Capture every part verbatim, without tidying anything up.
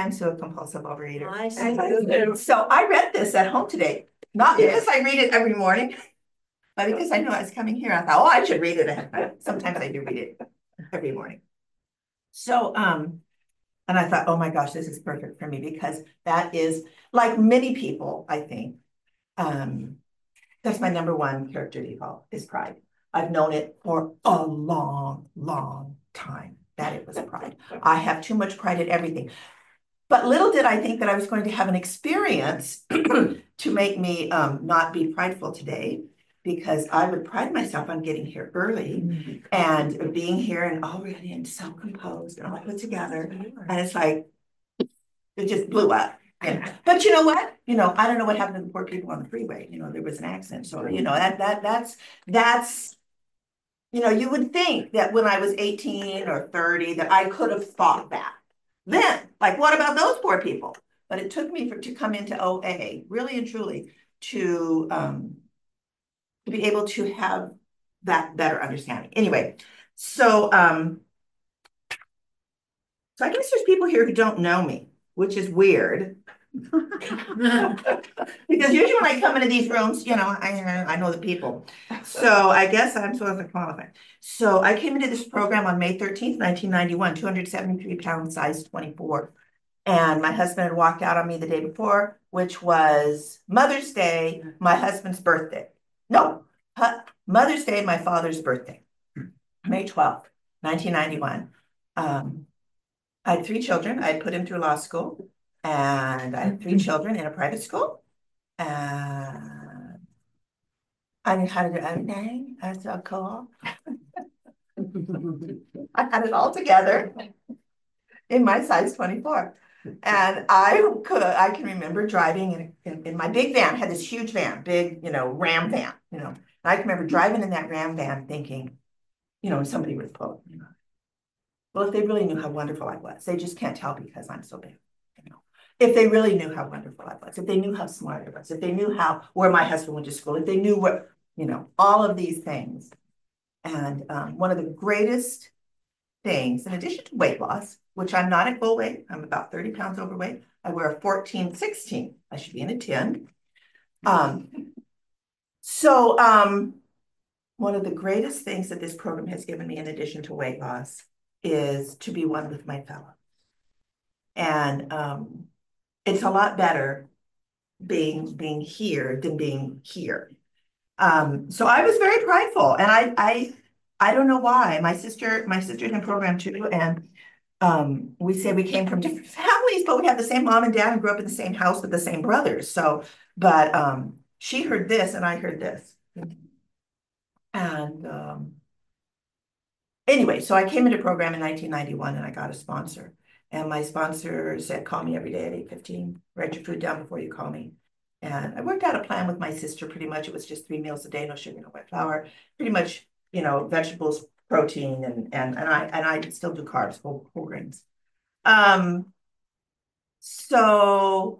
I'm so a compulsive overeater. I see. So I read this at home today, not because I read it every morning, but because I knew I was coming here. I thought, oh, I should read it. Sometimes I do read it every morning. So, um, and I thought, oh my gosh, this is perfect for me because that is, like many people, I think, um, that's my number one character default is pride. I've known it for a long, long time that it was pride. I have too much pride in everything. But little did I think that I was going to have an experience to make me um, not be prideful today, because I would pride myself on getting here early mm-hmm. and being here and all ready and so composed and all put together. And it's like, it just blew up. And, but you know what? You know, I don't know what happened to the poor people on the freeway. You know, there was an accident. So, you know, that that that's that's, you know, you would think that when I was eighteen or thirty that I could have thought that. Then, like, what about those poor people? But it took me for, to come into O A, really and truly, to um, to be able to have that better understanding. Anyway, so um, so I guess there's people here who don't know me, which is weird. Because usually when I come into these rooms, you know, I I know the people. So I guess I'm supposed to qualify. So I came into this program on May thirteenth, nineteen ninety-one, two hundred seventy-three pounds, size twenty-four. And my husband had walked out on me the day before, which was Mother's Day, my husband's birthday. No, Mother's Day, my father's birthday, May twelfth, nineteen ninety-one. Um, I had three children. I had put him through law school. And I had three children in a private school. And I knew how to do everything. I was so cool. I had it all together in my size twenty-four. And I could, I can remember driving in, in, in my big van, had this huge van, big, you know, Ram van, you know. And I can remember driving in that Ram van thinking, you know, somebody was pulling, you know. Well, if they really knew how wonderful I was, they just can't tell because I'm so big. If they really knew how wonderful I was, if they knew how smart I was, if they knew how, where my husband went to school, if they knew what, you know, all of these things. And um, one of the greatest things, in addition to weight loss, which I'm not at full weight, I'm about thirty pounds overweight. I wear a fourteen, sixteen. I should be in a ten. Um, so um, one of the greatest things that this program has given me, in addition to weight loss, is to be one with my fellows. And um, it's a lot better being being here than being here. Um, so I was very prideful, and I I I don't know why. My sister, my sister's in program too, and um, we say we came from different families, but we have the same mom and dad and grew up in the same house with the same brothers. So, but um, she heard this, and I heard this, and um, anyway, so I came into program in nineteen ninety-one, and I got a sponsor. And my sponsor said, call me every day at eight fifteen, write your food down before you call me. And I worked out a plan with my sister. Pretty much it was just three meals a day, no sugar, no white flour, pretty much, you know, vegetables, protein, and and and I and I still do carbs, whole, whole grains. Um, so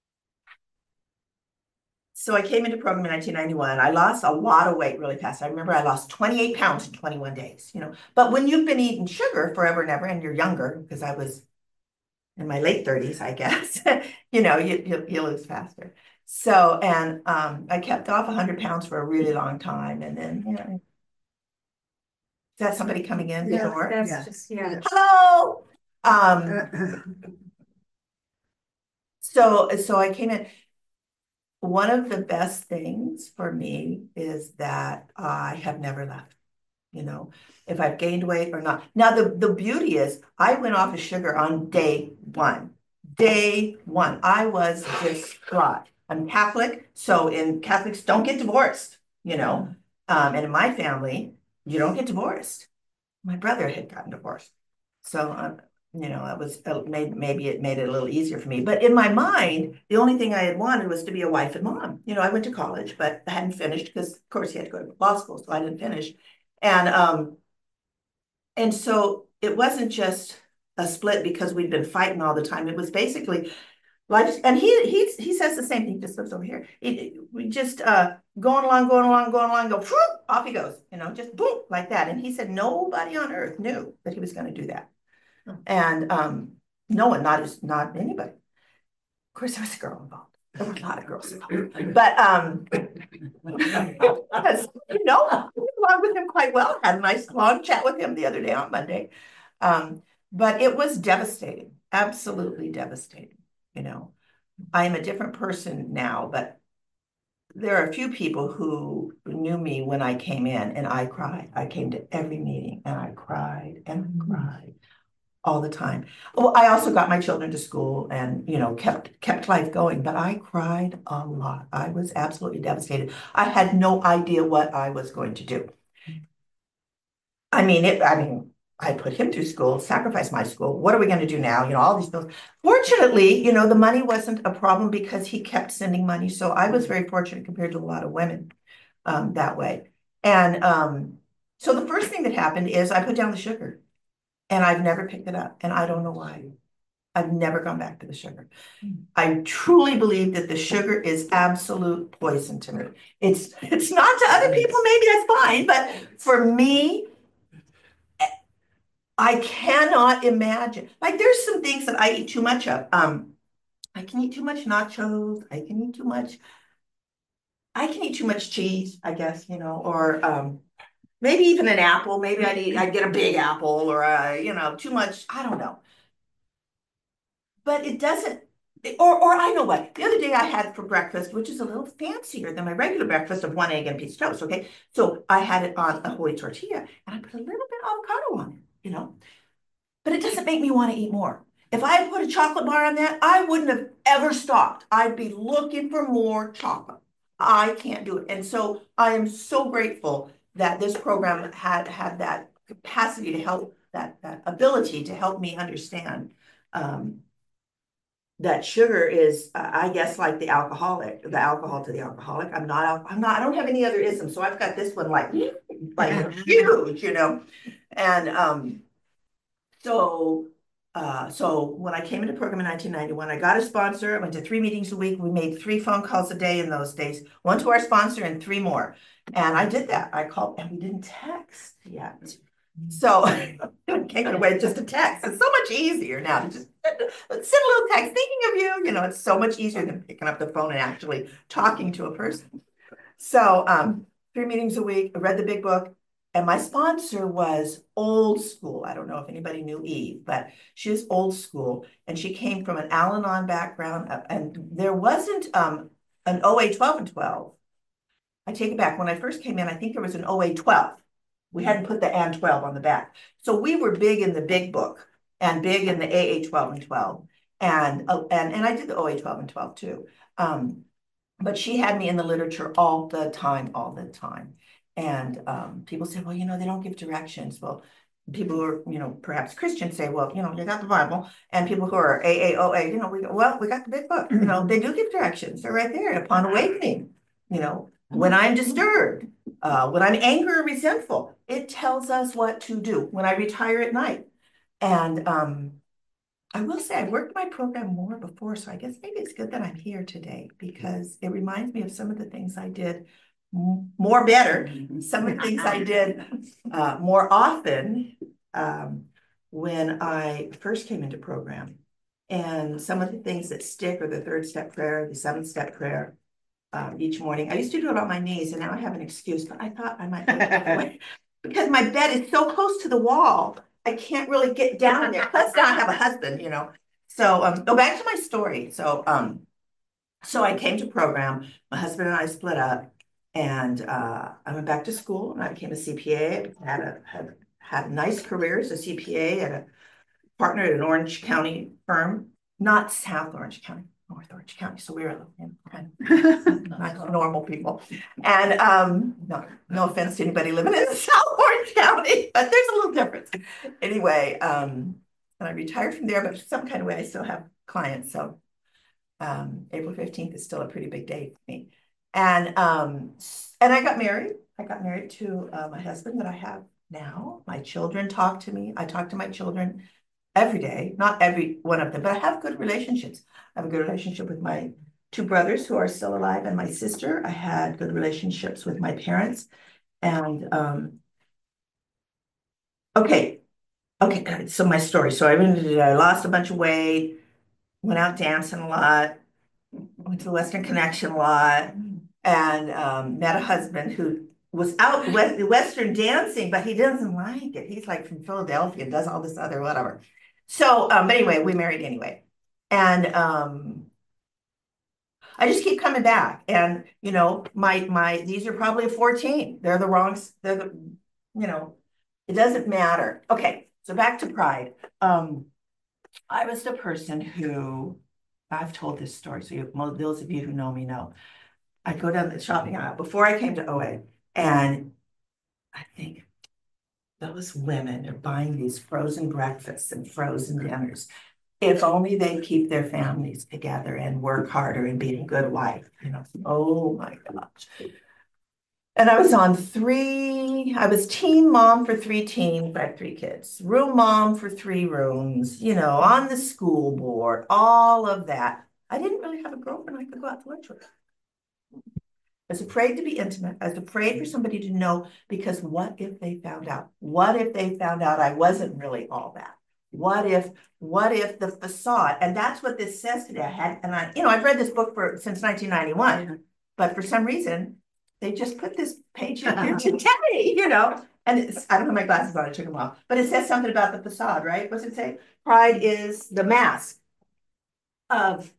so I came into program in nineteen ninety-one. I lost a lot of weight really fast. I remember I lost twenty-eight pounds in twenty-one days, you know. But when you've been eating sugar forever and ever, and you're younger, because I was in my late thirties, I guess, you know, you, you, you lose faster. So, and um, I kept off one hundred pounds for a really long time. And then, you know, is that somebody coming in the Yeah, door? that's Yeah. just, yeah. Hello. Um, so, so I came in. One of the best things for me is that I have never left. You know, if I've gained weight or not. Now, the, the beauty is I went off of sugar on day one. Day one. I was distraught. I'm Catholic, so in Catholics don't get divorced, you know. Um, and in my family, you don't get divorced. My brother had gotten divorced. So, um, you know, it was uh, made, maybe it made it a little easier for me. But in my mind, the only thing I had wanted was to be a wife and mom. You know, I went to college, but I hadn't finished because, of course, you had to go to law school, so I didn't finish. And um, and so it wasn't just a split because we'd been fighting all the time. It was basically life. And he he he says the same thing. He just lives over here. He, we just uh, going along, going along, going along. Go whoop, off he goes. You know, just boom like that. And he said nobody on earth knew that he was going to do that. And um, No one, not as not anybody. Of course, there was a girl involved. There were a lot of girls involved. But um, because, you know, I got along with him quite well. Had a nice long chat with him the other day on Monday. Um, but it was devastating, absolutely devastating. You know, I am a different person now, but there are a few people who knew me when I came in, and I cried. I came to every meeting and I cried and I cried all the time. Well, I also got my children to school and, you know, kept kept life going, but I cried a lot. I was absolutely devastated. I had no idea what I was going to do. I mean, it, I mean, I put him through school, sacrificed my school. What are we going to do now? You know, all these bills. Fortunately, you know, the money wasn't a problem because he kept sending money. So I was very fortunate compared to a lot of women um, that way. And um, so the first thing that happened is I put down the sugar and I've never picked it up. And I don't know why. I've never gone back to the sugar. I truly believe that the sugar is absolute poison to me. It's it's not to other people, maybe that's fine, but for me, I cannot imagine. Like there's some things that I eat too much of. Um, I can eat too much nachos. I can eat too much. I can eat too much cheese, I guess, you know, or um, maybe even an apple. Maybe I'd eat, I'd get a big apple or a, you know, too much. I don't know. But it doesn't, or or I know what. The other day I had for breakfast, which is a little fancier than my regular breakfast of one egg and a piece of toast. Okay, so I had it on a holy tortilla, and I put a little bit of avocado on it, you know. But it doesn't make me want to eat more. If I had put a chocolate bar on that, I wouldn't have ever stopped. I'd be looking for more chocolate. I can't do it, and so I am so grateful that this program had had that capacity to help that that ability to help me understand. Um, that sugar is, uh, I guess, like the alcoholic, the alcohol to the alcoholic. I'm not, I'm not, I don't have any other ism. So I've got this one like, like huge, you know. And um, so, uh, so when I came into program in nineteen ninety-one, I got a sponsor. I went to three meetings a week. We made three phone calls a day in those days, one to our sponsor and three more. And I did that. I called, and we didn't text yet. So I gave it away just a text. It's so much easier now to just send a little text thinking of you. You know, it's so much easier than picking up the phone and actually talking to a person. So um, three meetings a week. I read the big book. And my sponsor was old school. I don't know if anybody knew Eve, but she was old school. And she came from an Al-Anon background. And there wasn't um, an O A twelve and twelve. I take it back. When I first came in, I think there was an O A twelve. We hadn't put the and twelve on the back. So we were big in the big book and big in the A A twelve and twelve. And, uh, and, and I did the O A twelve and twelve too. Um, but she had me in the literature all the time, all the time. And um, people say, well, you know, they don't give directions. Well, people who are, you know, perhaps Christians say, well, you know, you got the Bible. And people who are A A O A, you know, we well, we got the big book. You know, they do give directions. They're right there upon awakening, you know, when I'm disturbed, uh, when I'm angry or resentful, it tells us what to do when I retire at night. And um, I will say I worked my program more before, so I guess maybe it's good that I'm here today because it reminds me of some of the things I did more better, some of the things I did uh, more often um, when I first came into program. And some of the things that stick are the third step prayer, the seventh step prayer um, each morning. I used to do it on my knees, and now I have an excuse, but I thought I might do it anyway because my bed is so close to the wall. I can't really get down in there. Plus, now I have a husband, you know. So um, go back to my story. So um, so I came to program. My husband and I split up, and uh, I went back to school, and I became a C P A. I had a had had a nice career as a C P A, and a partner at an Orange County firm, not South Orange County, North Orange County. So we were you know, kind of not normal people. And um, no, no offense to anybody living in South Orange County, but there's a little difference. Anyway, um, and I retired from there, but some kind of way I still have clients. So um, April fifteenth is still a pretty big day for me. And um, and I got married. I got married to uh, my husband that I have now. My children talk to me. I talk to my children every day, not every one of them, but I have good relationships. I have a good relationship with my two brothers who are still alive and my sister. I had good relationships with my parents. And um, okay, Okay, good. So my story. So I went to, I lost a bunch of weight, went out dancing a lot, went to the Western Connection a lot, and um, met a husband who was out west, Western dancing, but he doesn't like it. He's like from Philadelphia, does all this other whatever. So, um, but anyway, we married anyway. And um, I just keep coming back. And, you know, my my these are probably a fourteen. They're the wrong, they're the, you know, it doesn't matter. Okay, so back to pride. Um, I was the person who, I've told this story, so you, those of you who know me know. I go down the shopping aisle before I came to O A, and I think those women are buying these frozen breakfasts and frozen dinners. If only they keep their families together and work harder and be a good wife, you know. Oh my gosh. And I was on three, I was teen mom for three teens, I have three kids, room mom for three rooms, you know, on the school board, all of that. I didn't really have a girlfriend I could go out to lunch with. I was afraid to be intimate. I was afraid for somebody to know, because what if they found out? What if they found out I wasn't really all that? What if, what if the facade, and that's what this says today. I had, and I, you know, I've read this book for since nineteen ninety-one, but for some reason, they just put this page in here today, you know, and it's, I don't have my glasses on, I took them off, but it says something about the facade, right? What's it say? Pride is the mask of,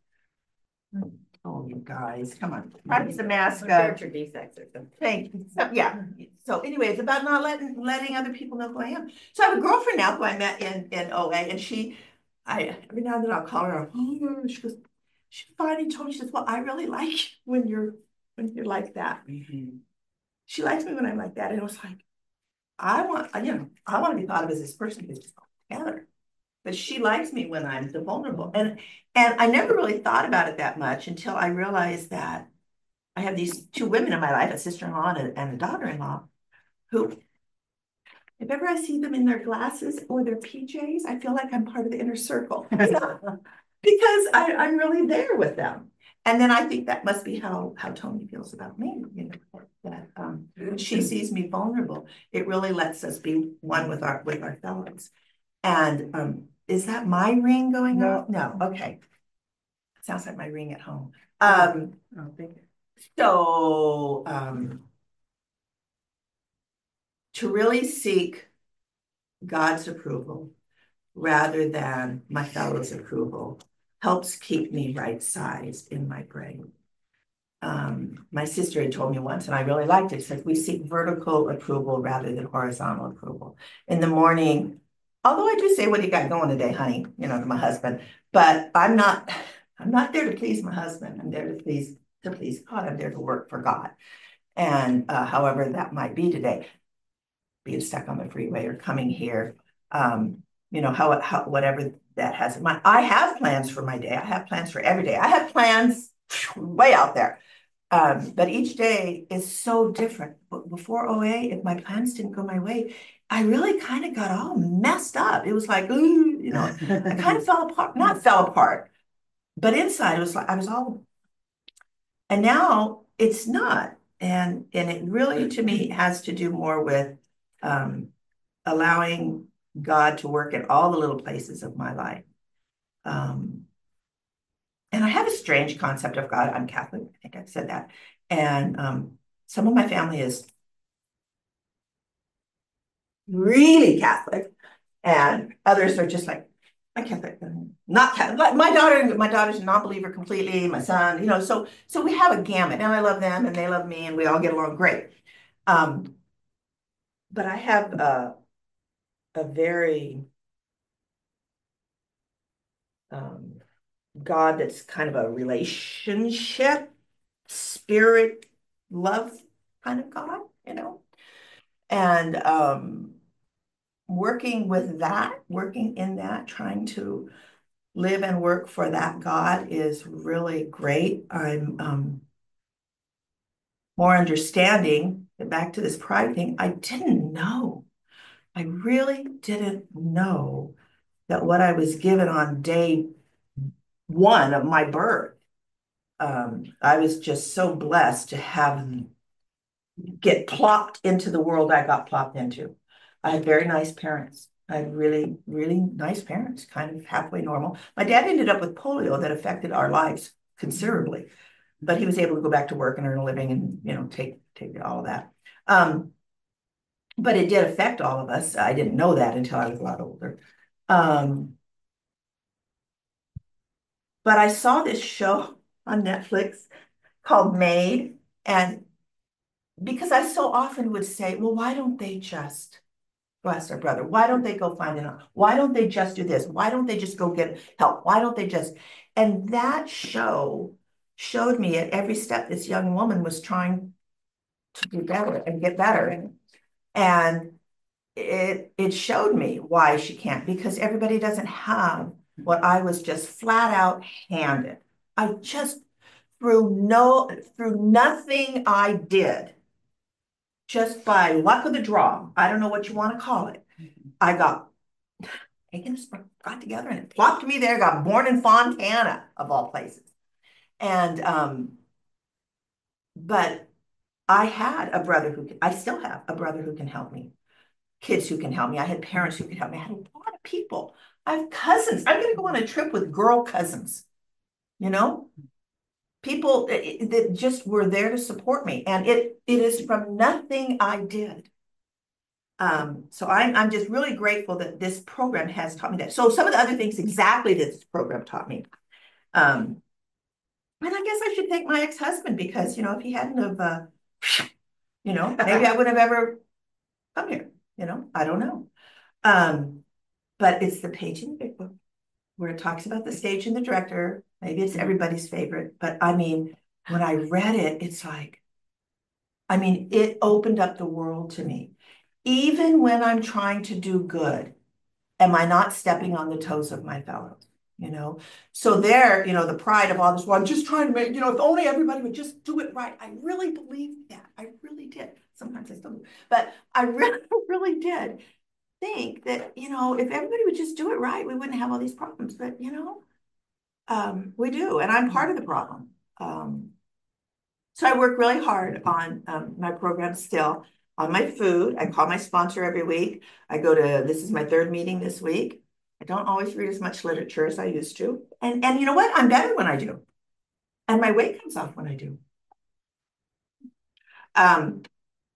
oh, you guys, come on. Pride is the mask of character defects or something. Thank you. So, yeah. So anyway, it's about not letting letting other people know who I am. So I have a girlfriend now who I met in, in O A, and she, I every now and then I'll call her, oh, she goes, she finally told me, she says, well, I really like you when you're when you're like that. Mm-hmm. She likes me when I'm like that. And it was like, I want, you know, I want to be thought of as this person who's just together. But she likes me when I'm the vulnerable. And and I never really thought about it that much until I realized that I have these two women in my life, a sister-in-law and a, and a daughter-in-law, who, if ever I see them in their glasses or their P Js, I feel like I'm part of the inner circle. Because I, I'm really there with them. And then I think that must be how, how Tony feels about me, you know, that um, when she sees me vulnerable, it really lets us be one with our with our fellows. And um, is that my ring going No. off? No, okay. Sounds like my ring at home. Um, Oh, thank you. so um, to really seek God's approval rather than my fellows' approval helps keep me right-sized in my brain. Um, my sister had told me once, and I really liked it, said we seek vertical approval rather than horizontal approval. In the morning, although I do say, what do you got going today, honey? You know, to my husband, but I'm not, I'm not there to please my husband. I'm there to please, to please God. I'm there to work for God. And uh, however that might be today, being stuck on the freeway or coming here, um, you know, how, how, whatever that has in mind. I have plans for my day. I have plans for every day. I have plans way out there. Um, but each day is so different. But before O A, if my plans didn't go my way, I really kind of got all messed up. It was like, ooh, you know, I kind of fell apart, not fell apart, but inside it was like I was all, and now it's not. And and it really to me has to do more with um, allowing God to work in all the little places of my life. Um, and I have a strange concept of God. I'm Catholic. I think I've said that. And um, some of my family is really Catholic, and others are just like, I Catholic, not Catholic. My daughter, my daughter's a non-believer completely. My son, you know, so so we have a gamut, and I love them, and they love me, and we all get along great. Um, but I have a, a very um, God that's kind of a relationship, spirit, love kind of God, you know, and um, working with that, working in that, trying to live and work for that God is really great. I'm um, more understanding. Back to this pride thing, I didn't know. I really didn't know that what I was given on day one of my birth, um, I was just so blessed to have get plopped into the world I got plopped into. I had very nice parents. I had really, really nice parents, kind of halfway normal. My dad ended up with polio that affected our lives considerably, but he was able to go back to work and earn a living and, you know, take take all of that. Um, but it did affect all of us. I didn't know that until I was a lot older. Um, but I saw this show on Netflix called Made, and because I so often would say, well, why don't they just bless our brother? Why don't they go find an? Why don't they just do this? Why don't they just go get help? Why don't they just? And that show showed me at every step this young woman was trying to do better and get better. And, and it it showed me why she can't, because everybody doesn't have what I was just flat out handed. I just through no through nothing I did, just by luck of the draw, I don't know what you want to call it, I got taken, got together and it plopped me there, got born in Fontana, of all places. And um, but I had a brother who can, I still have a brother who can help me, kids who can help me. I had parents who could help me. I had a lot of people. I have cousins. I'm going to go on a trip with girl cousins, you know, people that just were there to support me. And it it is from nothing I did. Um, so I'm, I'm just really grateful that this program has taught me that. So some of the other things exactly that this program taught me. Um, and I guess I should thank my ex-husband, because, you know, if he hadn't have, uh, you know, maybe I wouldn't have ever come here, you know, I don't know. Um, but it's the page in the big book where it talks about the stage and the director. Maybe it's everybody's favorite, but I mean, when I read it, it's like, I mean, it opened up the world to me. Even when I'm trying to do good, am I not stepping on the toes of my fellows? You know, so there, you know, the pride of all this, well, I'm just trying to make, you know, if only everybody would just do it right. I really believed that. I really did. Sometimes I still do, but I really, really did think that, you know, if everybody would just do it right, we wouldn't have all these problems. But, you know, um, we do, and I'm part of the problem. Um, so I work really hard on um, my program still, on my food. I call my sponsor every week. I go to, this is my third meeting this week. I don't always read as much literature as I used to. And, and you know what? I'm better when I do. And my weight comes off when I do. Um,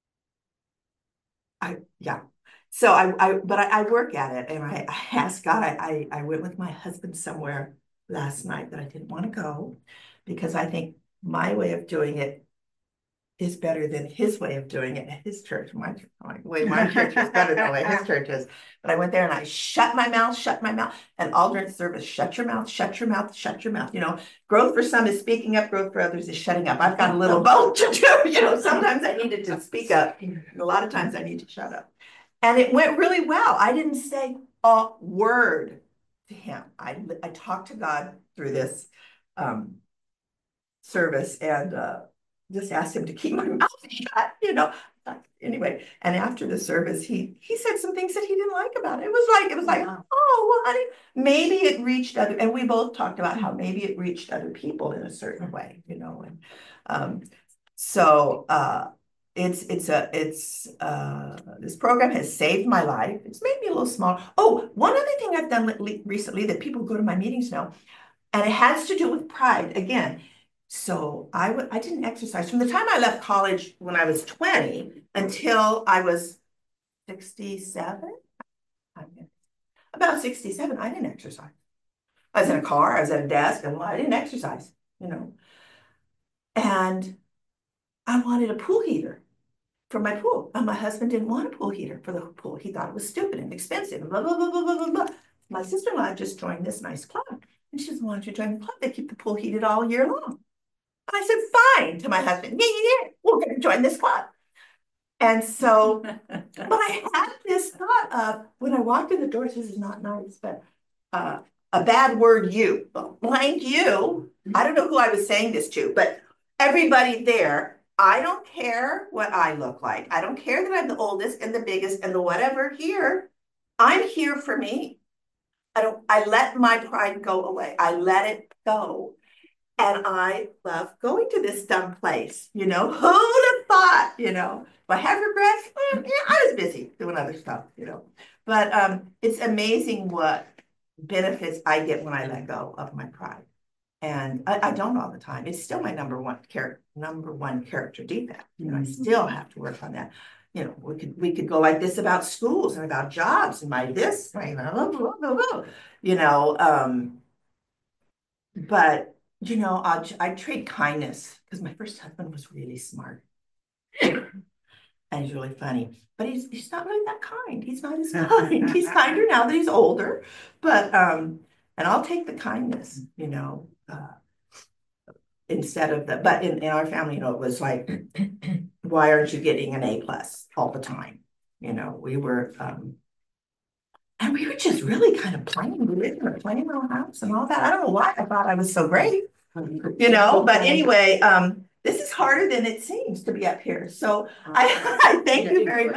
I, yeah. So I, I but I, I work at it, and I, I asked God, I, I, I went with my husband somewhere last night that I didn't want to go, because I think my way of doing it is better than his way of doing it at his church. My, my way, my church is better than the way his church is. But I went there and I shut my mouth, shut my mouth, and all during service, shut your mouth, shut your mouth, shut your mouth. You know, growth for some is speaking up, growth for others is shutting up. I've got a little both to do. You know, sometimes I needed to speak up, and a lot of times I need to shut up. And it went really well. I didn't say a word to him. I, I talked to God through this um, service, and uh, just asked him to keep my mouth shut, you know. Anyway, and after the service, he he said some things that he didn't like about it. It was like, it was like, yeah. Oh, well, honey, maybe it reached other, and we both talked about how maybe it reached other people in a certain way, you know. And um, so uh, it's it's a it's uh, this program has saved my life. It's made me a little smaller. Oh, one other thing I've done recently that people who go to my meetings know, and it has to do with pride again. So I w I didn't exercise from the time I left college when I was twenty until I was sixty-seven. About sixty-seven, I didn't exercise. I was in a car, I was at a desk, and well, I didn't exercise, you know. And I wanted a pool heater for my pool. And my husband didn't want a pool heater for the pool. He thought it was stupid and expensive and blah, blah, blah, blah, blah, blah, blah. My sister-in-law just joined this nice club. And she says, why don't you join the club? They keep the pool heated all year long. I said, fine, to my husband. Yeah, yeah, yeah, we're going to join this club. And so, but I had this thought of, when I walked in the doors, this is not nice, but uh, a bad word, you, blank you. I don't know who I was saying this to, but everybody there, I don't care what I look like. I don't care that I'm the oldest and the biggest and the whatever here. I'm here for me. I don't, I let my pride go away. I let it go. And I love going to this dumb place, you know, who'd have thought, you know, but I have regrets. Well, yeah, I was busy doing other stuff, you know, But um, it's amazing what benefits I get when I let go of my pride. And I, I don't all the time. It's still my number one character, number one character defect. You know, I still have to work on that. You know, we could we could go like this about schools and about jobs and my this, my blah, blah, blah, blah, blah. You know, um, but you know, I I trade kindness because my first husband was really smart and he's really funny, but he's he's not really that kind. He's not as kind. He's kinder now that he's older, but um, and I'll take the kindness, you know. Uh, instead of the, but in, in our family, you know, it was like, why aren't you getting an A plus all the time? You know, we were, um, and we were just really kind of playing, we lived in a plain little house and all that. I don't know why I thought I was so great, you know, but anyway, um, this is harder than it seems to be up here. So I, I thank you very much.